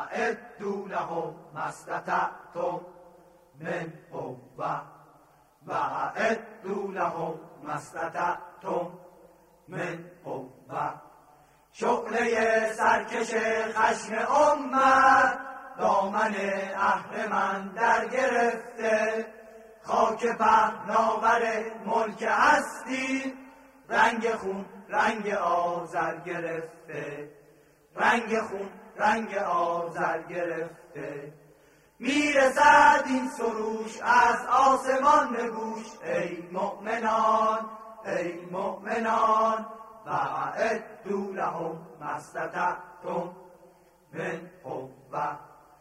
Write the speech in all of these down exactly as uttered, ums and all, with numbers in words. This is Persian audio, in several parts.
وأعدوا لهم ما استطعتم من قوة وأعدوا لهم ما استطعتم من قوة. شعله سرکش خشم امت دامن اهرمن در گرفته، خاک پهناور ملک هستی رنگ خون رنگ آذر گرفته، رنگ خون رنگ آذر گرفته. میرسد این سروش از آسمان به گوش، ای مؤمنان ای مؤمنان وأعدوا لهم ما استطعتم من قوة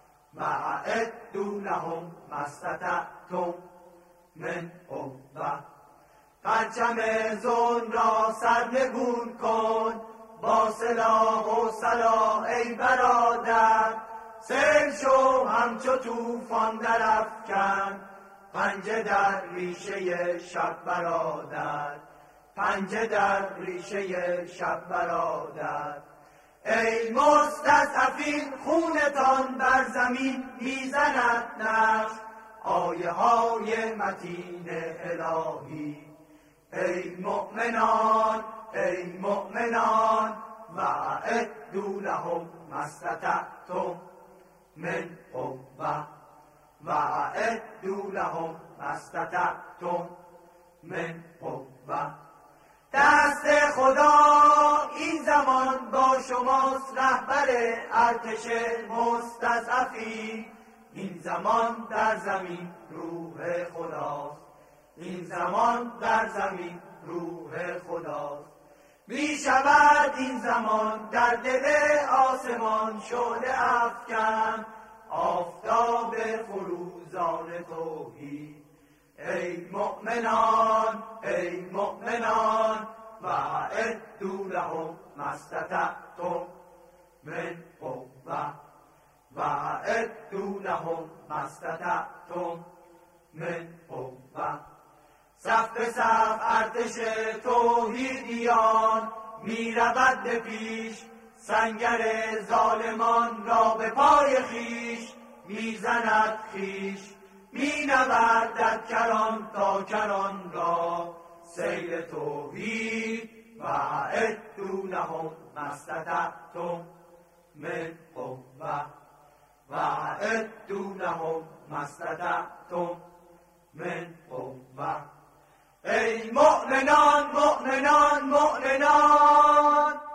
وأعدوا لهم ما استطعتم من قوة. پرچم ظلم را سرنگون کن با سلاح و سلاح ای برادر، سیل شو همچو طوفان درافکن پنجه در ریشه شب برادر، پنجه در ریشه شب برادر. ای مستضعفین خونتان بر زمین میزند نقش، آیه های متین الهی. ای مؤمنان ای مؤمنان وأعدوا لهم ما استطعتم من قوة وأعدوا لهم ما استطعتم من قوة. دست خدا این زمان با شماست رهبر ارتش مستضعفی، این زمان در زمین روح خداست، این زمان در زمین روح خداست. می شود این زمان در دل آسمان شعله افکن آفتاب فروزان توحید. ای مؤمنان ای مؤمنان وأعدوا لهم ما استطعتم من قوة وأعدوا لهم ما استطعتم من قوة. صف به صف ارتش توحیدیان می رود به پیش، سنگر ظالمان را به پای خیش می زند خیش، می نوردد کران تا کران را سیل توحید. وأعدوا لهم ما استطعتم من قوة وأعدوا لهم ما استطعتم من قوة. ای مؤمنان مؤمنان مؤمنان